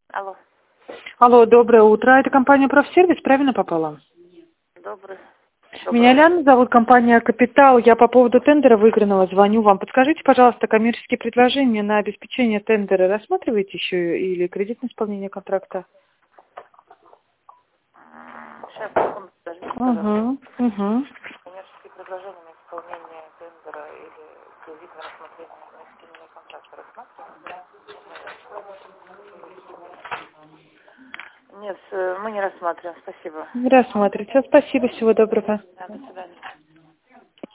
Алло. Алло, доброе утро. Это компания «Профсервис», правильно попала? Добрый. Меня Ляна зовут, компания «Капитал». Я по поводу тендера выигранного звоню вам. Подскажите, пожалуйста, коммерческие предложения на обеспечение тендера рассматриваете еще или кредитное исполнение контракта? Сейчас, секунду, подождите, пожалуйста. Угу. Коммерческие предложения на исполнение тендера или кредитное рассмотрение на исполнение контракта рассматриваем? Нет, мы не рассматриваем, спасибо. Не рассматривайте. Спасибо, всего доброго. Да, до свидания.